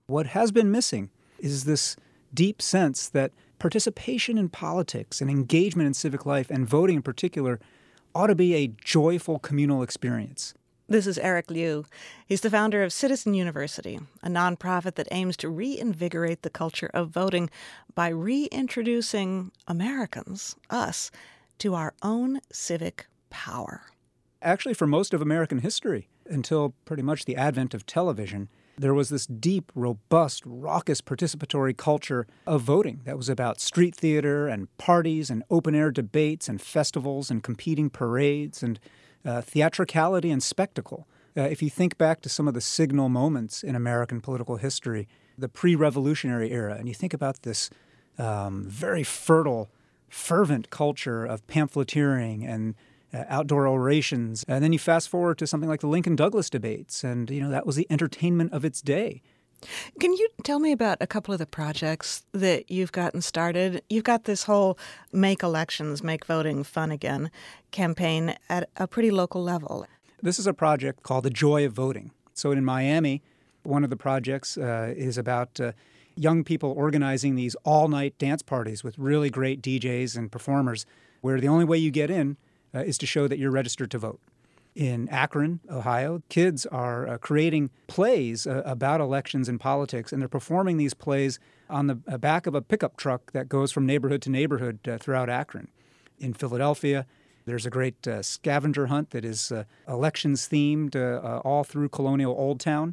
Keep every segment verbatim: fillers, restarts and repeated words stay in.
What has been missing is this deep sense that participation in politics and engagement in civic life, and voting in particular, ought to be a joyful communal experience. This is Eric Liu. He's the founder of Citizen University, a nonprofit that aims to reinvigorate the culture of voting by reintroducing Americans, us, to our own civic power. Actually, for most of American history, until pretty much the advent of television, there was this deep, robust, raucous participatory culture of voting that was about street theater and parties and open-air debates and festivals and competing parades and uh, theatricality and spectacle. Uh, if you think back to some of the signal moments in American political history, the pre-revolutionary era, and you think about this um, very fertile, fervent culture of pamphleteering and Uh, outdoor orations. And then you fast forward to something like the Lincoln-Douglas debates, and, you know, that was the entertainment of its day. Can you tell me about a couple of the projects that you've gotten started? You've got this whole Make Elections, Make Voting Fun Again campaign at a pretty local level. This is a project called The Joy of Voting. So in Miami, one of the projects uh, is about uh, young people organizing these all-night dance parties with really great D Js and performers, where the only way you get in Uh, is to show that you're registered to vote. In Akron, Ohio, kids are uh, creating plays uh, about elections and politics, and they're performing these plays on the uh, back of a pickup truck that goes from neighborhood to neighborhood uh, throughout Akron. In Philadelphia, there's a great uh, scavenger hunt that is uh, elections-themed uh, uh, all through colonial Old Town.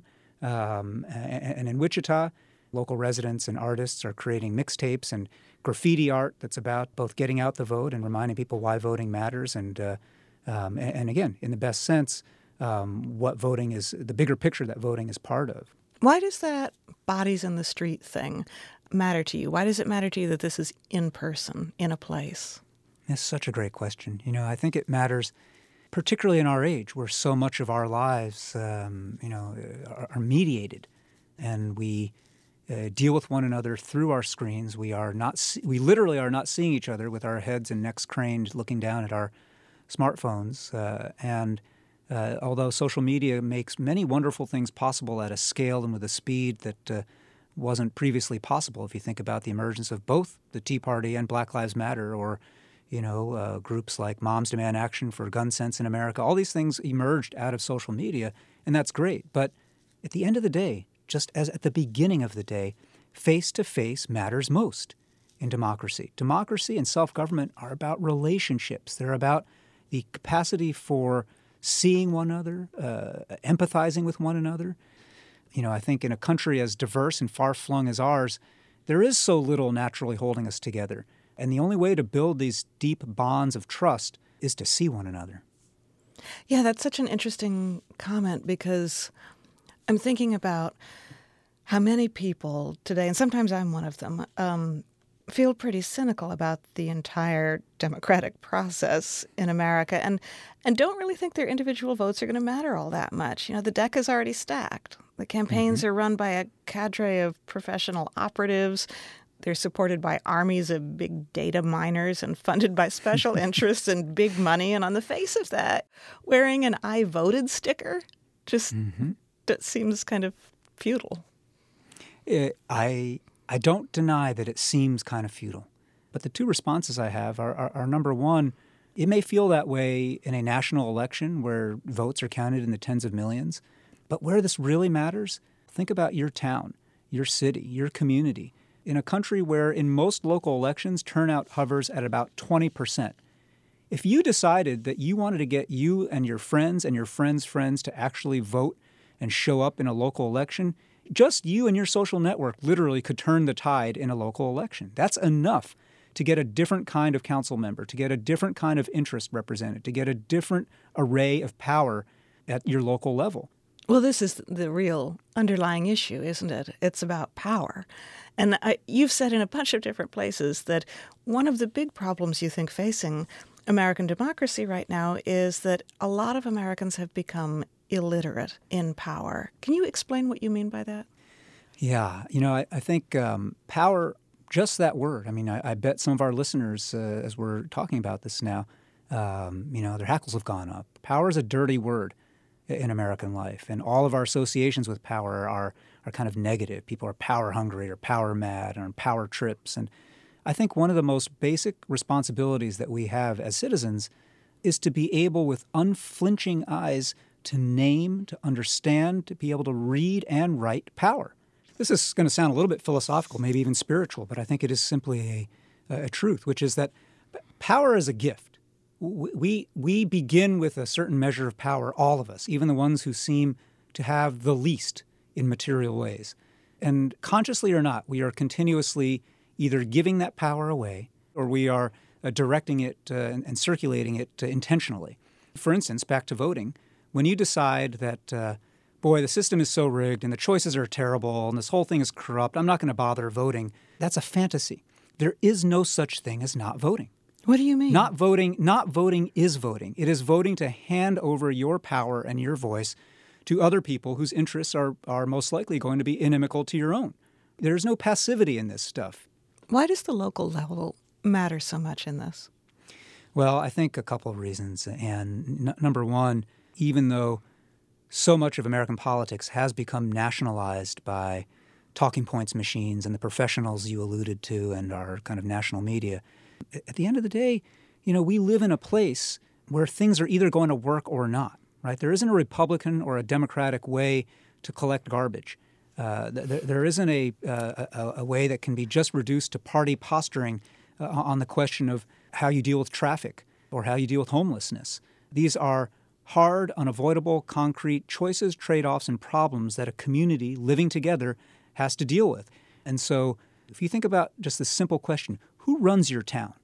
Um, and, and in Wichita, local residents and artists are creating mixtapes and graffiti art that's about both getting out the vote and reminding people why voting matters. And, uh, um, and, and again, in the best sense, um, what voting is, the bigger picture that voting is part of. Why does that bodies in the street thing matter to you? Why does it matter to you that this is in person, in a place? That's such a great question. You know, I think it matters particularly in our age where so much of our lives, um, you know, are, are mediated, and we Uh, deal with one another through our screens. We are not, we literally are not seeing each other with our heads and necks craned, looking down at our smartphones. Uh, and uh, although social media makes many wonderful things possible at a scale and with a speed that uh, wasn't previously possible, if you think about the emergence of both the Tea Party and Black Lives Matter, or you know, uh, groups like Moms Demand Action for Gun Sense in America, all these things emerged out of social media, and that's great. But at the end of the day, just as at the beginning of the day, face-to-face matters most in democracy. Democracy and self-government are about relationships. They're about the capacity for seeing one another, uh, empathizing with one another. You know, I think in a country as diverse and far-flung as ours, there is so little naturally holding us together. And the only way to build these deep bonds of trust is to see one another. Yeah, that's such an interesting comment, because I'm thinking about how many people today, and sometimes I'm one of them, um, feel pretty cynical about the entire democratic process in America, and and don't really think their individual votes are going to matter all that much. You know, the deck is already stacked. The campaigns mm-hmm. are run by a cadre of professional operatives. They're supported by armies of big data miners and funded by special interests and big money. And on the face of that, wearing an I voted sticker just mm-hmm. that seems kind of futile. It, I I don't deny that it seems kind of futile. But the two responses I have are, are, are, number one, it may feel that way in a national election where votes are counted in the tens of millions. But where this really matters, think about your town, your city, your community. In a country where in most local elections turnout hovers at about twenty percent. If you decided that you wanted to get you and your friends and your friends' friends to actually vote and show up in a local election, just you and your social network literally could turn the tide in a local election. That's enough to get a different kind of council member, to get a different kind of interest represented, to get a different array of power at your local level. Well, this is the real underlying issue, isn't it? It's about power. And I, you've said in a bunch of different places that one of the big problems you think facing American democracy right now is that a lot of Americans have become illiterate in power. Can you explain what you mean by that? Yeah. You know, I, I think um, power, just that word. I mean, I, I bet some of our listeners, uh, as we're talking about this now, um, you know, their hackles have gone up. Power is a dirty word in American life, and all of our associations with power are are kind of negative. People are power hungry or power mad or on power trips. And I think one of the most basic responsibilities that we have as citizens is to be able, with unflinching eyes, to name, to understand, to be able to read and write power. This is going to sound a little bit philosophical, maybe even spiritual, but I think it is simply a, a truth, which is that power is a gift. We, we begin with a certain measure of power, all of us, even the ones who seem to have the least in material ways. And consciously or not, we are continuously either giving that power away or we are uh, directing it uh, and, and circulating it uh, intentionally. For instance, back to voting, when you decide that, uh, boy, the system is so rigged and the choices are terrible and this whole thing is corrupt, I'm not going to bother voting, that's a fantasy. There is no such thing as not voting. What do you mean? Not voting, not voting is voting. It is voting to hand over your power and your voice to other people whose interests are, are most likely going to be inimical to your own. There's no passivity in this stuff. Why does the local level matter so much in this? Well, I think a couple of reasons. And n- number one, even though so much of American politics has become nationalized by talking points machines and the professionals you alluded to and our kind of national media, at the end of the day, you know, we live in a place where things are either going to work or not, right? There isn't a Republican or a Democratic way to collect garbage. Uh, there, there isn't a, uh, a, a way that can be just reduced to party posturing uh, on the question of how you deal with traffic or how you deal with homelessness. These are hard, unavoidable, concrete choices, trade-offs, and problems that a community living together has to deal with. And so if you think about just the simple question, who runs your town?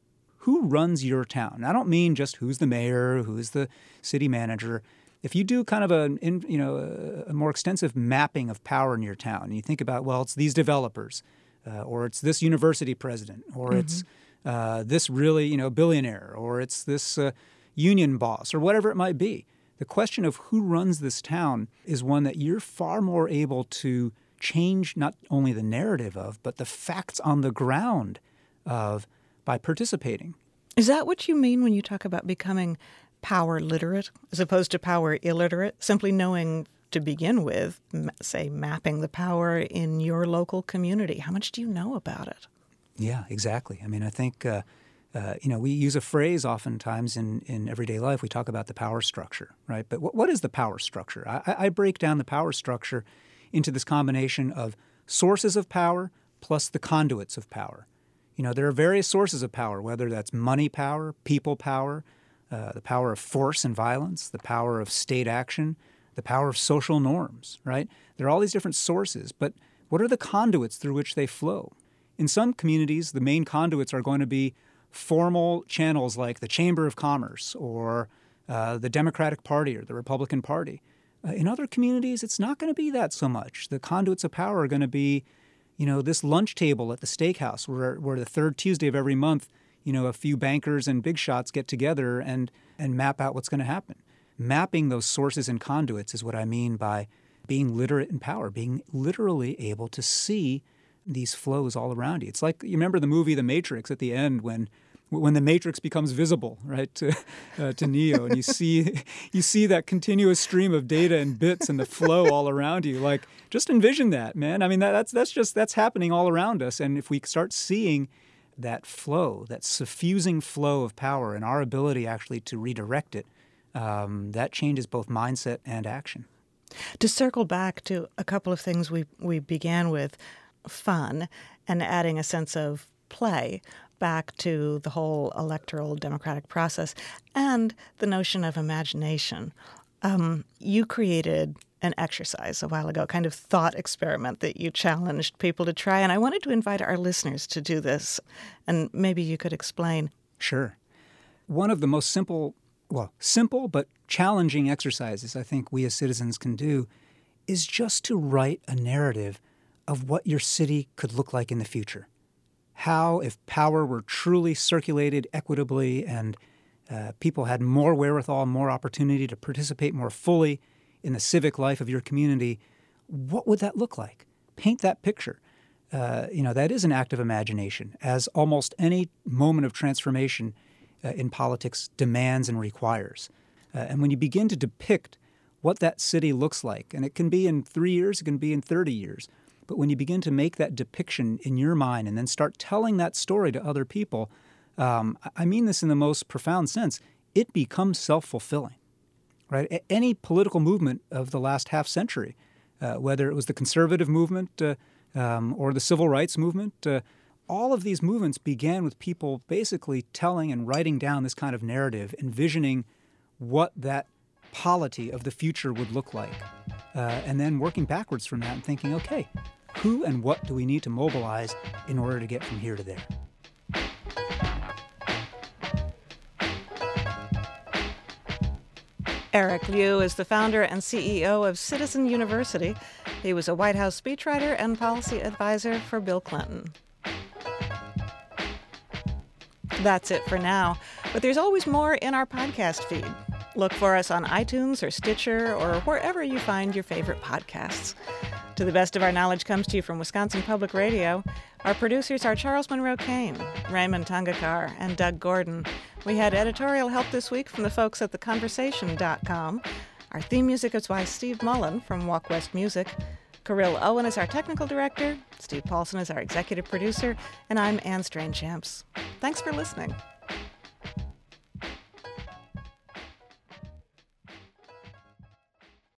Who runs your town? I don't mean just who's the mayor, who's the city manager. If you do kind of a, you know, a more extensive mapping of power in your town, and you think about, well, it's these developers, uh, or it's this university president, or mm-hmm. it's uh, this really, you know, billionaire, or it's this uh, union boss, or whatever it might be. The question of who runs this town is one that you're far more able to change not only the narrative of, but the facts on the ground of by participating. Is that what you mean when you talk about becoming power literate as opposed to power illiterate? Simply knowing to begin with, say, mapping the power in your local community. How much do you know about it? Yeah, exactly. I mean, I think, uh, uh, you know, we use a phrase oftentimes in, in everyday life. We talk about the power structure, right? But what, what is the power structure? I, I break down the power structure into this combination of sources of power plus the conduits of power. You know, there are various sources of power, whether that's money power, people power, uh, the power of force and violence, the power of state action, the power of social norms, right? There are all these different sources, but what are the conduits through which they flow? In some communities, the main conduits are going to be formal channels like the Chamber of Commerce or uh, the Democratic Party or the Republican Party. Uh, in other communities, it's not going to be that so much. The conduits of power are going to be, you know, this lunch table at the steakhouse where, where the third Tuesday of every month, you know, a few bankers and big shots get together and, and map out what's going to happen. Mapping those sources and conduits is what I mean by being literate in power, being literally able to see these flows all around you. It's like, you remember the movie The Matrix at the end when when the Matrix becomes visible, right, to, uh, to Neo, and you see you see that continuous stream of data and bits and the flow all around you. Like, just envision that, man. I mean, that, that's that's just that's happening all around us. And if we start seeing that flow, that suffusing flow of power, and our ability actually to redirect it, um, that changes both mindset and action. To circle back to a couple of things we we began with, fun and adding a sense of play back to the whole electoral democratic process and the notion of imagination. Um, you created an exercise a while ago, a kind of thought experiment that you challenged people to try, and I wanted to invite our listeners to do this, and maybe you could explain. Sure. One of the most simple, well, simple but challenging exercises I think we as citizens can do is just to write a narrative of what your city could look like in the future. How, if power were truly circulated equitably and uh, people had more wherewithal, more opportunity to participate more fully in the civic life of your community, what would that look like? Paint that picture. Uh, you know, that is an act of imagination, as almost any moment of transformation uh, in politics demands and requires. Uh, and when you begin to depict what that city looks like. And it can be in three years, it can be in thirty years. But when you begin to make that depiction in your mind and then start telling that story to other people, um, I mean this in the most profound sense, it becomes self-fulfilling, right? A- any political movement of the last half century, uh, whether it was the conservative movement uh, um, or the civil rights movement, uh, all of these movements began with people basically telling and writing down this kind of narrative, envisioning what that polity of the future would look like, uh, and then working backwards from that and thinking, okay, who and what do we need to mobilize in order to get from here to there? Eric Liu is the founder and C E O of Citizen University. He was a White House speechwriter and policy advisor for Bill Clinton. That's it for now, but there's always more in our podcast feed. Look for us on iTunes or Stitcher or wherever you find your favorite podcasts. To the Best of Our Knowledge comes to you from Wisconsin Public Radio. Our producers are Charles Monroe Kane, Raymond Tangakar, and Doug Gordon. We had editorial help this week from the folks at the conversation dot com. Our theme music is by Steve Mullen from Walk West Music. Kirill Owen is our technical director. Steve Paulson is our executive producer. And I'm Anne Strainchamps. Thanks for listening.